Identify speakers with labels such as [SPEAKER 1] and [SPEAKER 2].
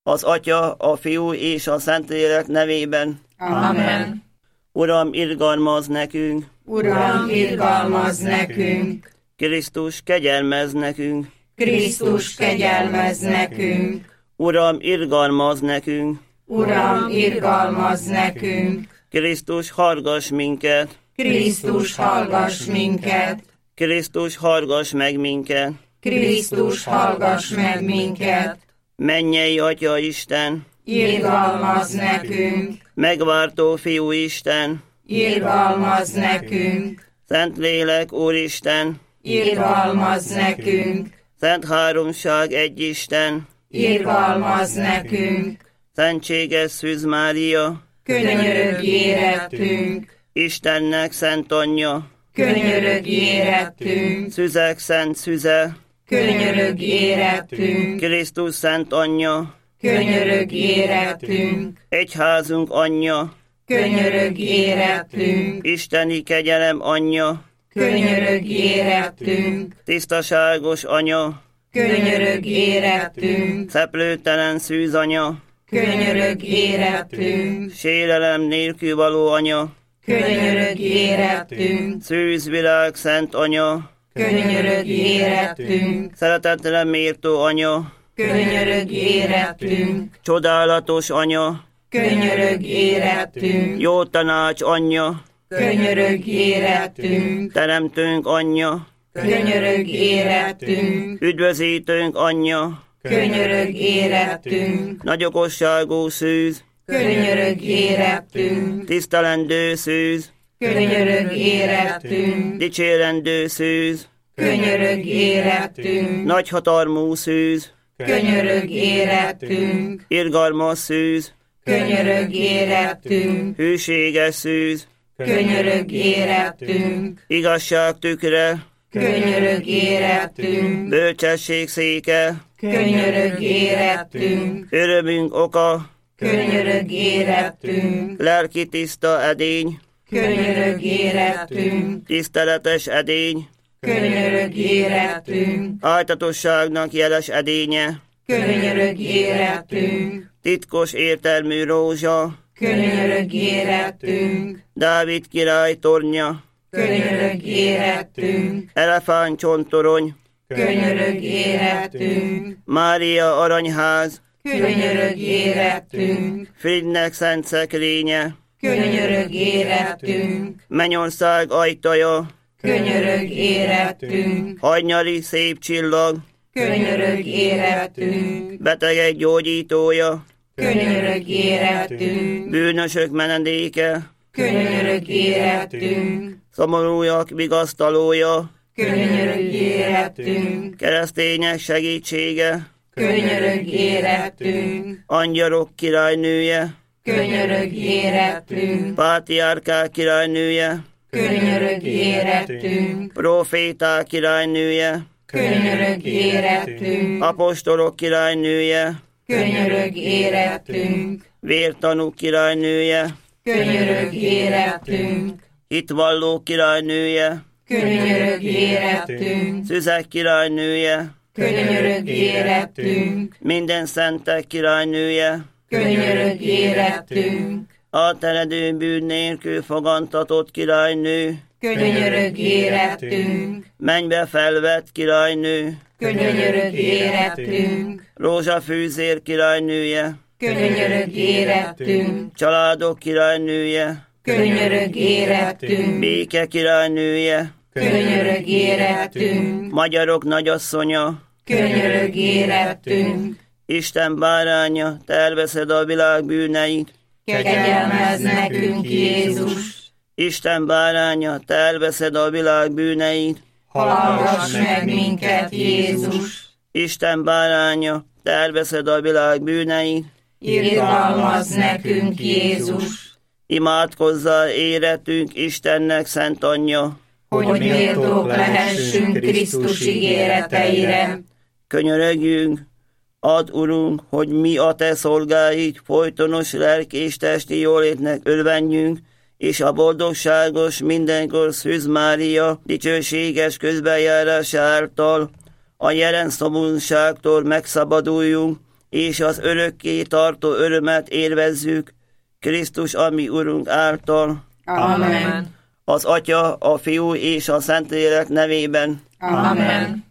[SPEAKER 1] Az Atya, a Fiú és a Szentlélek nevében.
[SPEAKER 2] Amen.
[SPEAKER 1] Uram, irgalmazz nekünk!
[SPEAKER 2] Uram, irgalmazz nekünk!
[SPEAKER 1] Krisztus, kegyelmezz nekünk!
[SPEAKER 2] Krisztus, kegyelmezz nekünk!
[SPEAKER 1] Uram, irgalmazz nekünk!
[SPEAKER 2] Uram, irgalmazz nekünk!
[SPEAKER 1] Krisztus, hallgass minket!
[SPEAKER 2] Krisztus, hallgass minket!
[SPEAKER 1] Krisztus, hallgass meg minket!
[SPEAKER 2] Krisztus, hallgass meg minket!
[SPEAKER 1] Mennyei Atya Isten!
[SPEAKER 2] Irgalmazz nekünk!
[SPEAKER 1] Megváltó Fiú Isten!
[SPEAKER 2] Irgalmazz nekünk!
[SPEAKER 1] Szentlélek Úristen!
[SPEAKER 2] Irgalmazz nekünk!
[SPEAKER 1] Szent Háromság egy Isten!
[SPEAKER 2] Irgalmazz nekünk!
[SPEAKER 1] Szentséges Szűz Mária!
[SPEAKER 2] Könyörögj érettünk!
[SPEAKER 1] Istennek Szent Anyja!
[SPEAKER 2] Könyörögj érettünk!
[SPEAKER 1] Szüzek Szent Szüze!
[SPEAKER 2] Könyörögj érettünk!
[SPEAKER 1] Krisztus Szent Anyja!
[SPEAKER 2] Könyörögj érettünk!
[SPEAKER 1] Egyházunk Anyja!
[SPEAKER 2] Könyörögj érettünk!
[SPEAKER 1] Isteni kegyelem Anyja!
[SPEAKER 2] Könyörögj érettünk!
[SPEAKER 1] Tisztaságos Anya!
[SPEAKER 2] Könyörögj érettünk!
[SPEAKER 1] Szeplőtelen Szűz Anya!
[SPEAKER 2] Könyörögj érettünk!
[SPEAKER 1] Sérelem nélkül való Anya!
[SPEAKER 2] Könyörögj érettünk!
[SPEAKER 1] Szűz világ Szent Anya!
[SPEAKER 2] Könyörögj érettünk!
[SPEAKER 1] Szeretetre méltó Anya!
[SPEAKER 2] Könyörögj érettünk!
[SPEAKER 1] Csodálatos Anya!
[SPEAKER 2] Könyörögj érettünk!
[SPEAKER 1] Jó tanács Anyja!
[SPEAKER 2] Könyörögj érettünk!
[SPEAKER 1] Teremtőnk Anyja!
[SPEAKER 2] Könyörögj érettünk!
[SPEAKER 1] Üdvözítőnk Anyja!
[SPEAKER 2] Könyörögj érettünk!
[SPEAKER 1] Nagyokosságú Szűz!
[SPEAKER 2] Könyörögj érettünk!
[SPEAKER 1] Tisztelendő Szűz!
[SPEAKER 2] Könyörögj érettünk!
[SPEAKER 1] Dicsérendő Szűz!
[SPEAKER 2] Könyörögj érettünk!
[SPEAKER 1] Nagyhatalmú Szűz!
[SPEAKER 2] Könyörögj érettünk!
[SPEAKER 1] Irgalmas Szűz!
[SPEAKER 2] Könyörögj érettünk!
[SPEAKER 1] Hűséges Szűz!
[SPEAKER 2] Könyörögj érettünk!
[SPEAKER 1] Igazság tükre!
[SPEAKER 2] Könyörögj érettünk!
[SPEAKER 1] Bölcsesség széke!
[SPEAKER 2] Könyörögj érettünk!
[SPEAKER 1] Örömünk oka!
[SPEAKER 2] Könyörögj érettünk!
[SPEAKER 1] Lelki tiszta edény!
[SPEAKER 2] Könyörögj érettünk!
[SPEAKER 1] Tiszteletes edény!
[SPEAKER 2] Könyörögj érettünk!
[SPEAKER 1] Áltatosságnak jeles edénye!
[SPEAKER 2] Könyörögj érettünk!
[SPEAKER 1] Titkos értelmű rózsa!
[SPEAKER 2] Könyörögj érettünk!
[SPEAKER 1] Dávid király tornya!
[SPEAKER 2] Könyörögj érettünk!
[SPEAKER 1] Elefántcsontorony!
[SPEAKER 2] Könyörögj érettünk!
[SPEAKER 1] Mária aranyház!
[SPEAKER 2] Könyörögj érettünk!
[SPEAKER 1] Frigynek szent szekrénye!
[SPEAKER 2] Könyörög érettünk!
[SPEAKER 1] Mennyország ajtaja!
[SPEAKER 2] Könyörög érettünk!
[SPEAKER 1] Hajnyali szép csillag!
[SPEAKER 2] Könyörög érettünk!
[SPEAKER 1] Betegek gyógyítója!
[SPEAKER 2] Könyörög érettünk!
[SPEAKER 1] Bűnösök menedéke!
[SPEAKER 2] Könyörög érettünk!
[SPEAKER 1] Szomorúak vigasztalója!
[SPEAKER 2] Könyörög érettünk!
[SPEAKER 1] Keresztények segítsége!
[SPEAKER 2] Könyörög érettünk!
[SPEAKER 1] Angyalok királynője!
[SPEAKER 2] Könyörög érettünk!
[SPEAKER 1] Pátriárkák királynője!
[SPEAKER 2] Könyörög érettünk!
[SPEAKER 1] Proféták királynője!
[SPEAKER 2] Könyörög érettünk!
[SPEAKER 1] Apostolok királynője!
[SPEAKER 2] Könyörög érettünk!
[SPEAKER 1] Vértanúk királynője!
[SPEAKER 2] Könyörög érettünk!
[SPEAKER 1] Hitvalló királynője!
[SPEAKER 2] Könyörög érettünk!
[SPEAKER 1] Szüzek királynője!
[SPEAKER 2] Könyörög érettünk!
[SPEAKER 1] Minden szentek királynője!
[SPEAKER 2] Könyörög érettünk!
[SPEAKER 1] Átteredő bűn nélkül fogantatott királynő!
[SPEAKER 2] Könyörög érettünk!
[SPEAKER 1] Mennybe felvett királynő!
[SPEAKER 2] Könyörög érettünk!
[SPEAKER 1] Rózsafűzér királynője!
[SPEAKER 2] Könyörög érettünk!
[SPEAKER 1] Családok királynője!
[SPEAKER 2] Könyörög érettünk!
[SPEAKER 1] Béke királynője!
[SPEAKER 2] Könyörög érettünk!
[SPEAKER 1] Magyarok nagyasszonya!
[SPEAKER 2] Könyörög érettünk!
[SPEAKER 1] Isten báránya, te elveszed a világ bűneit!
[SPEAKER 2] Kegyelmezz nekünk, Jézus!
[SPEAKER 1] Isten báránya, te elveszed a világ bűneit!
[SPEAKER 2] Hallgass meg minket, Jézus!
[SPEAKER 1] Isten báránya, te elveszed a világ bűneit!
[SPEAKER 2] Irgalmazz nekünk, Jézus!
[SPEAKER 1] Imádkozzál éretünk Istennek szent anyja!
[SPEAKER 2] Hogy méltók lehessünk Krisztus ígéreteire!
[SPEAKER 1] Könyörögjünk, add, Urunk, hogy mi a te szolgáid folytonos lelki és testi jólétnek örvenjünk, és a boldogságos mindenkor Szűz Mária dicsőséges közbenjárása által a jelen szomorúságtól megszabaduljunk, és az örökké tartó örömet élvezzük Krisztus, ami Urunk által.
[SPEAKER 2] Amen.
[SPEAKER 1] Az Atya, a Fiú és a Szentlélek nevében.
[SPEAKER 2] Amen.